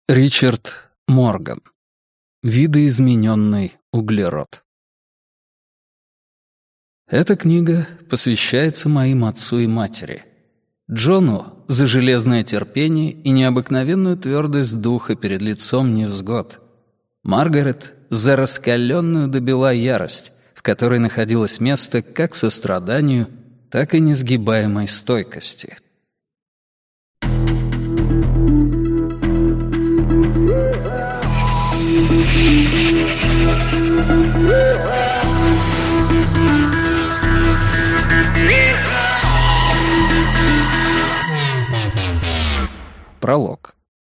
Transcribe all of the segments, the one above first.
Ричард Морган. Видоизмененный углерод. Эта книга посвящается моим отцу и матери. Джону за железное терпение и необыкновенную твердость духа перед лицом невзгод. Маргарет за раскаленную до бела ярость, в которой находилось место как состраданию, так и несгибаемой стойкости. Пролог.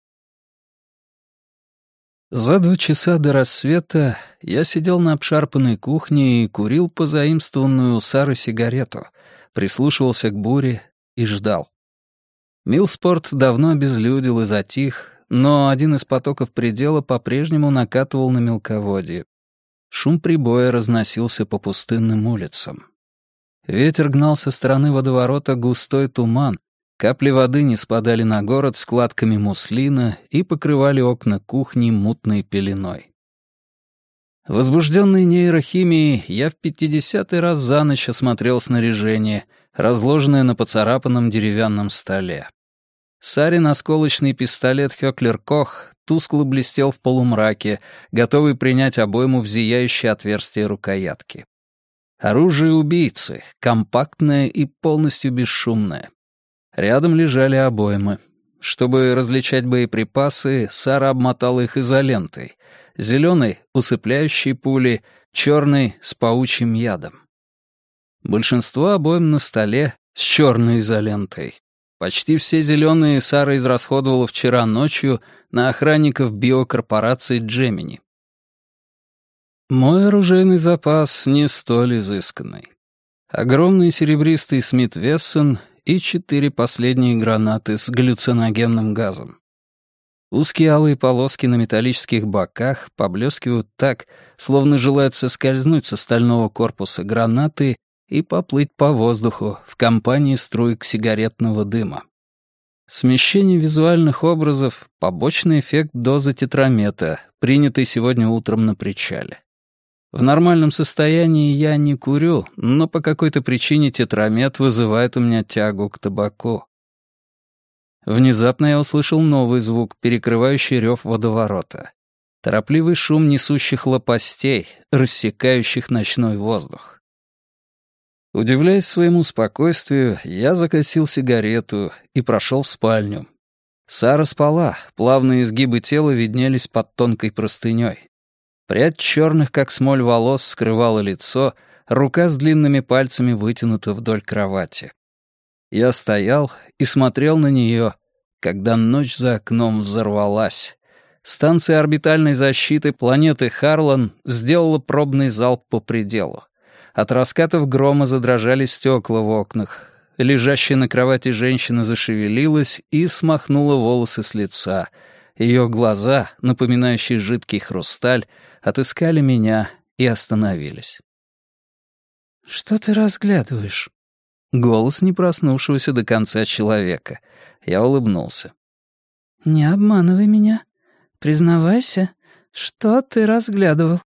За 2 часа до рассвета я сидел на обшарпанной кухне и курил позаимствованную у Сары сигарету, прислушивался к буре и ждал. Милспорт давно обезлюдил и затих, но один из потоков предела по-прежнему накатывал на мелководье. Шум прибоя разносился по пустынным улицам. Ветер гнал со стороны водоворота густой туман, капли воды не спадали на город складками муслина и покрывали окна кухни мутной пеленой. Возбужденный нейрохимией, я в 50-й раз за ночь осмотрел снаряжение, разложенное на поцарапанном деревянном столе. Сарин осколочный пистолет Хёклер-Кох тускло блестел в полумраке, готовый принять обойму в зияющее отверстие рукоятки. Оружие убийцы, компактное и полностью бесшумное. Рядом лежали обоймы. Чтобы различать боеприпасы, Сара обмотала их изолентой. Зеленой — усыпляющей пули, черной — с паучьим ядом. Большинство обоим на столе с черной изолентой. Почти все зеленые Сара израсходовала вчера ночью на охранников биокорпорации Джемини. Мой оружейный запас не столь изысканный. Огромный серебристый Смит Вессон и 4 последние гранаты с галлюциногенным газом. Узкие алые полоски на металлических боках поблескивают так, словно желают соскользнуть со стального корпуса гранаты и поплыть по воздуху в компании струек сигаретного дыма. Смещение визуальных образов — побочный эффект дозы тетрамета, принятой сегодня утром на причале. В нормальном состоянии я не курю, но по какой-то причине тетрамет вызывает у меня тягу к табаку. Внезапно я услышал новый звук, перекрывающий рев водоворота. Торопливый шум несущих лопастей, рассекающих ночной воздух. Удивляясь своему спокойствию, я закосил сигарету и прошел в спальню. Сара спала, плавные изгибы тела виднелись под тонкой простыней. Прядь черных, как смоль, волос скрывала лицо, рука с длинными пальцами вытянута вдоль кровати. Я стоял и смотрел на нее, когда ночь за окном взорвалась. Станция орбитальной защиты планеты Харлан сделала пробный залп по пределу. От раскатов грома задрожали стекла в окнах. Лежащая на кровати женщина зашевелилась и смахнула волосы с лица. Ее глаза, напоминающие жидкий хрусталь, отыскали меня и остановились. «Что ты разглядываешь?» Голос не проснувшегося до конца человека. Я улыбнулся. «Не обманывай меня. Признавайся, что ты разглядывал?»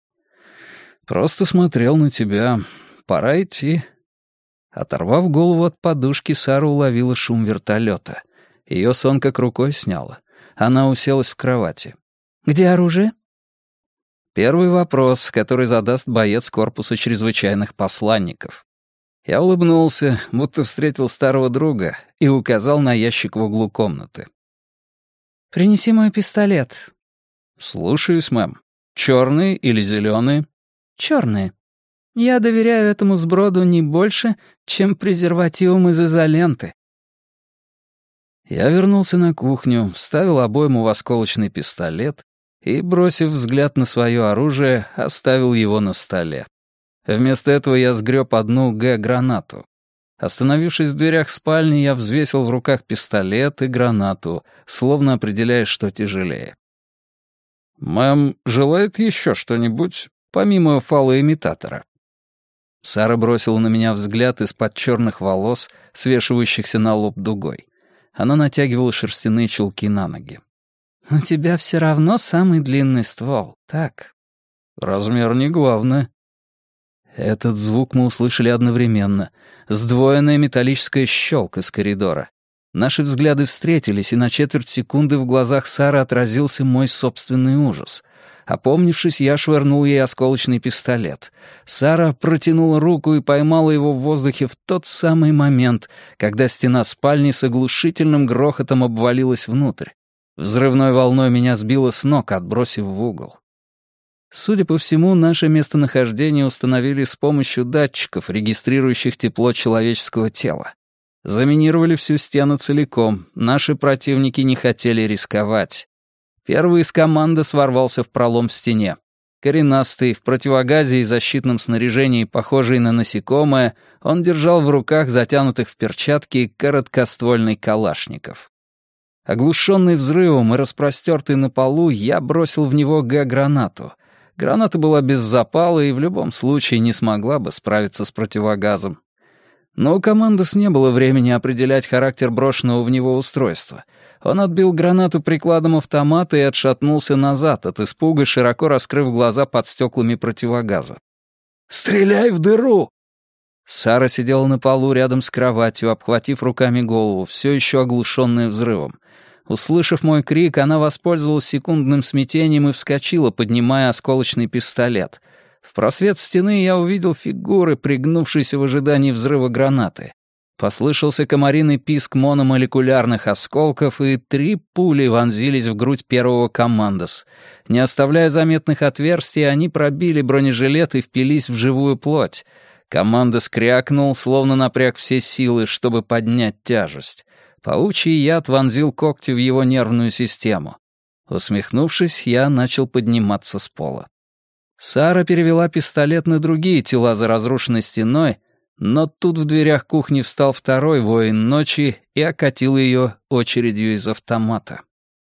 «Просто смотрел на тебя. Пора идти». Оторвав голову от подушки, Сара уловила шум вертолета. Ее сон как рукой сняло. Она уселась в кровати. «Где оружие?» Первый вопрос, который задаст боец корпуса чрезвычайных посланников. Я улыбнулся, будто встретил старого друга, и указал на ящик в углу комнаты. «Принеси мой пистолет». «Слушаюсь, мэм. Черный или зеленый?» «Черные. Я доверяю этому сброду не больше, чем презервативам из изоленты». Я вернулся на кухню, вставил обойму в осколочный пистолет и, бросив взгляд на свое оружие, оставил его на столе. Вместо этого я сгреб одну Г-гранату. Остановившись в дверях спальни, я взвесил в руках пистолет и гранату, словно определяя, что тяжелее. «Мэм, желает еще что-нибудь, помимо фалоимитатора?» Сара бросила на меня взгляд из-под черных волос, свешивающихся на лоб дугой. Она натягивала шерстяные чулки на ноги. «У тебя все равно самый длинный ствол, так?» «Размер не главное». Этот звук мы услышали одновременно. Сдвоенная металлическая щелка из коридора. Наши взгляды встретились, и на четверть секунды в глазах Сары отразился мой собственный ужас. Опомнившись, я швырнул ей осколочный пистолет. Сара протянула руку и поймала его в воздухе в тот самый момент, когда стена спальни с оглушительным грохотом обвалилась внутрь. Взрывной волной меня сбило с ног, отбросив в угол. Судя по всему, наше местонахождение установили с помощью датчиков, регистрирующих тепло человеческого тела. Заминировали всю стену целиком, наши противники не хотели рисковать. Первый из команды ворвался в пролом в стене. Коренастый, в противогазе и защитном снаряжении, похожий на насекомое, он держал в руках затянутых в перчатки короткоствольный калашников. Оглушенный взрывом и распростертый на полу, я бросил в него Г-гранату. Граната была без запала и в любом случае не смогла бы справиться с противогазом. Но у командос не было времени определять характер брошенного в него устройства. Он отбил гранату прикладом автомата и отшатнулся назад, от испуга широко раскрыв глаза под стеклами противогаза. «Стреляй в дыру!» Сара сидела на полу рядом с кроватью, обхватив руками голову, все еще оглушенная взрывом. Услышав мой крик, она воспользовалась секундным смятением и вскочила, поднимая осколочный пистолет. В просвет стены я увидел фигуры, пригнувшиеся в ожидании взрыва гранаты. Послышался комариный писк мономолекулярных осколков, и 3 пули вонзились в грудь первого командос. Не оставляя заметных отверстий, они пробили бронежилет и впились в живую плоть. Командос крякнул, словно напряг все силы, чтобы поднять тяжесть. Паучий яд вонзил когти в его нервную систему. Усмехнувшись, я начал подниматься с пола. Сара перевела пистолет на другие тела за разрушенной стеной, но тут в дверях кухни встал второй воин ночи и окатил ее очередью из автомата.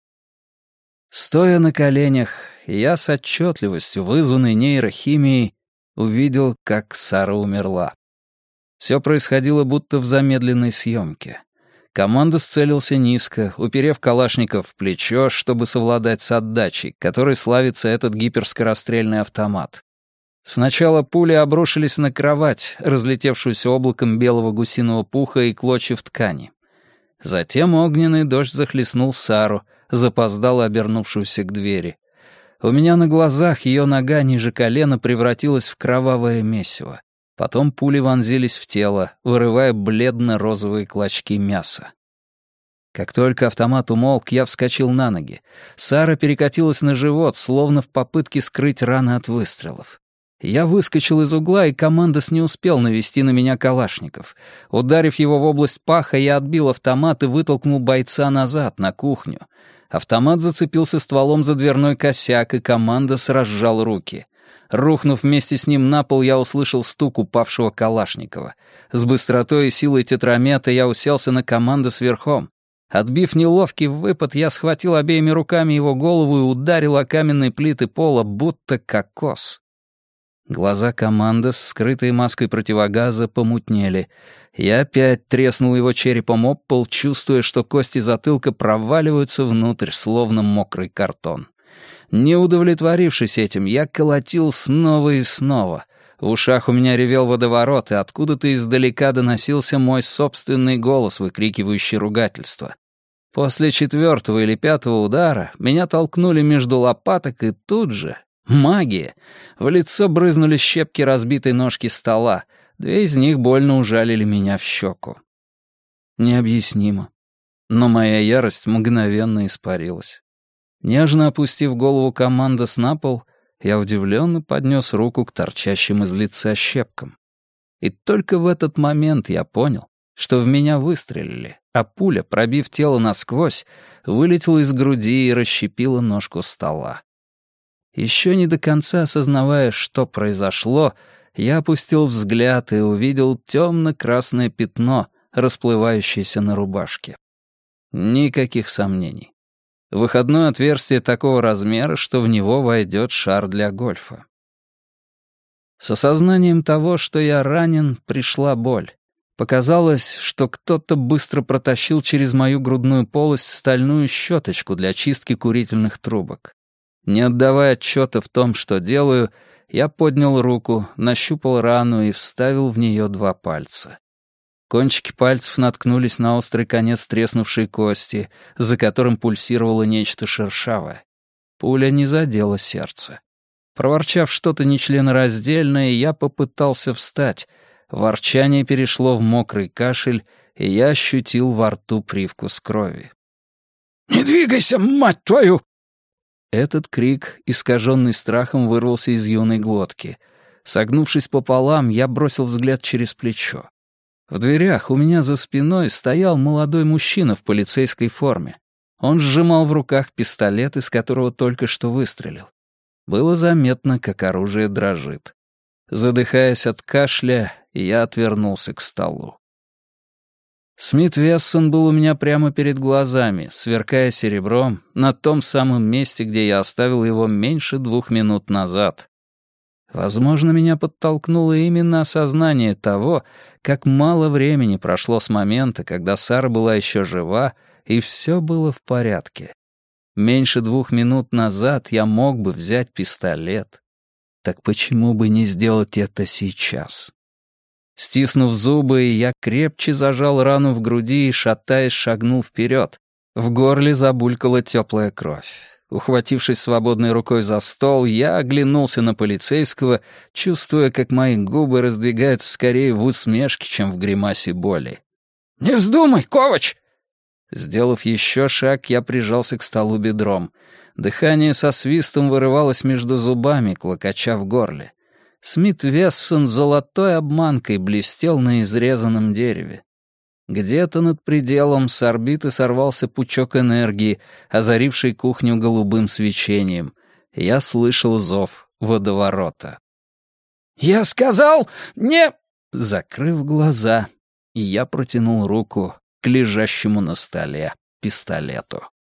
Стоя на коленях, я с отчетливостью, вызванной нейрохимией, увидел, как Сара умерла. Все происходило будто в замедленной съемке. Команда сцелился низко, уперев калашников в плечо, чтобы совладать с отдачей, которой славится этот гиперскорострельный автомат. Сначала пули обрушились на кровать, разлетевшуюся облаком белого гусиного пуха и клочьев ткани. Затем огненный дождь захлестнул Сару, запоздало обернувшуюся к двери. У меня на глазах ее нога ниже колена превратилась в кровавое месиво. Потом пули вонзились в тело, вырывая бледно-розовые клочки мяса. Как только автомат умолк, я вскочил на ноги. Сара перекатилась на живот, словно в попытке скрыть раны от выстрелов. Я выскочил из угла, и командос не успел навести на меня калашников. Ударив его в область паха, я отбил автомат и вытолкнул бойца назад, на кухню. Автомат зацепился стволом за дверной косяк, и командос разжал руки. Рухнув вместе с ним на пол, я услышал стук упавшего Калашникова. С быстротой и силой тетрамета я уселся на командос верхом. Отбив неловкий выпад, я схватил обеими руками его голову и ударил о каменные плиты пола, будто кокос. Глаза командос, скрытые маской противогаза, помутнели. Я опять треснул его черепом об пол, чувствуя, что кости затылка проваливаются внутрь, словно мокрый картон. Не удовлетворившись этим, я колотил снова и снова. В ушах у меня ревел водоворот, и откуда-то издалека доносился мой собственный голос, выкрикивающий ругательство. После 4-го или 5-го удара меня толкнули между лопаток, и тут же... Магия! В лицо брызнули щепки разбитой ножки стола. 2 из них больно ужалили меня в щеку. Необъяснимо. Но моя ярость мгновенно испарилась. Нежно опустив голову командос на пол, я удивленно поднес руку к торчащим из лица щепкам. И только в этот момент я понял, что в меня выстрелили, а пуля, пробив тело насквозь, вылетела из груди и расщепила ножку стола. Еще не до конца осознавая, что произошло, я опустил взгляд и увидел темно-красное пятно, расплывающееся на рубашке. Никаких сомнений. Выходное отверстие такого размера, что в него войдет шар для гольфа. С осознанием того, что я ранен, пришла боль. Показалось, что кто-то быстро протащил через мою грудную полость стальную щеточку для чистки курительных трубок. Не отдавая отчета в том, что делаю, я поднял руку, нащупал рану и вставил в нее 2 пальца. Кончики пальцев наткнулись на острый конец треснувшей кости, за которым пульсировало нечто шершавое. Пуля не задела сердце. Проворчав что-то нечленораздельное, я попытался встать. Ворчание перешло в мокрый кашель, и я ощутил во рту привкус крови. «Не двигайся, мать твою!» Этот крик, искаженный страхом, вырвался из юной глотки. Согнувшись пополам, я бросил взгляд через плечо. В дверях у меня за спиной стоял молодой мужчина в полицейской форме. Он сжимал в руках пистолет, из которого только что выстрелил. Было заметно, как оружие дрожит. Задыхаясь от кашля, я отвернулся к столу. Смит Вессон был у меня прямо перед глазами, сверкая серебром, на том самом месте, где я оставил его меньше 2 минут назад. Возможно, меня подтолкнуло именно осознание того, как мало времени прошло с момента, когда Сара была еще жива, и все было в порядке. Меньше 2 минут назад я мог бы взять пистолет. Так почему бы не сделать это сейчас? Стиснув зубы, я крепче зажал рану в груди и, шатаясь, шагнул вперед. В горле забулькала теплая кровь. Ухватившись свободной рукой за стол, я оглянулся на полицейского, чувствуя, как мои губы раздвигаются скорее в усмешке, чем в гримасе боли. «Не вздумай, Ковач!» Сделав еще шаг, я прижался к столу бедром. Дыхание со свистом вырывалось между зубами, клокоча в горле. Смит Вессон золотой обманкой блестел на изрезанном дереве. Где-то над пределом с орбиты сорвался пучок энергии, озаривший кухню голубым свечением. Я слышал зов водоворота. «Я сказал, не...» Закрыв глаза, я протянул руку к лежащему на столе пистолету.